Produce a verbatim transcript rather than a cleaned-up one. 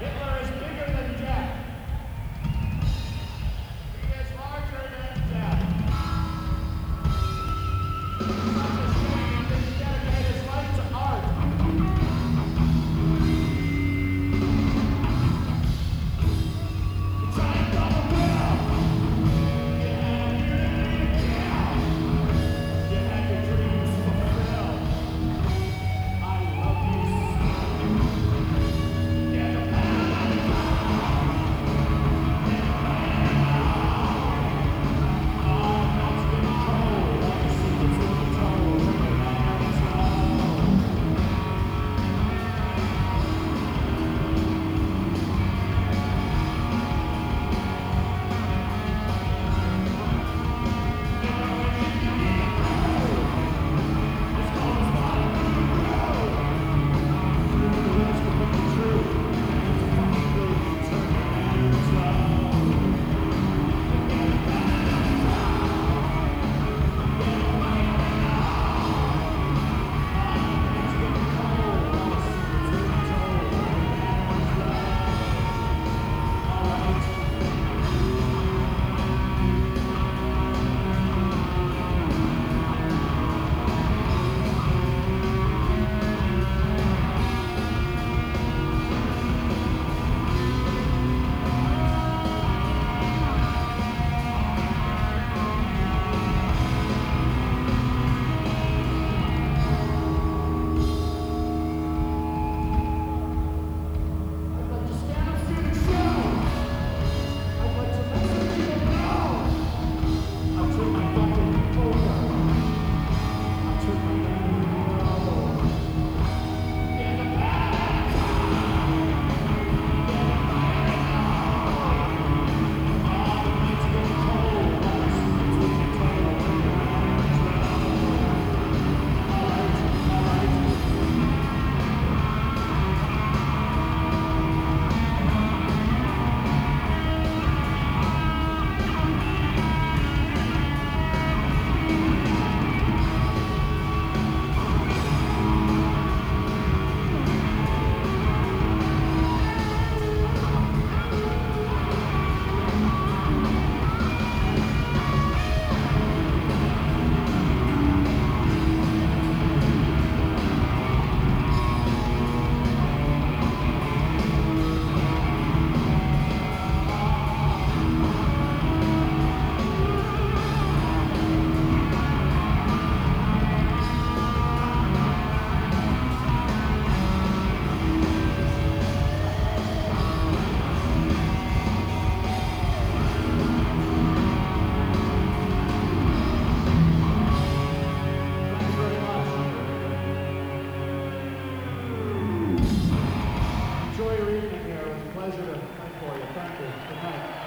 Hitler is bigger than death. He is larger than death. It's such a shame that he dedicated his life to art. It's time for the will. You had your dreams fulfilled. I love you so. Get the Enjoy your evening here. It was a pleasure to play for you. Thank you. Good night.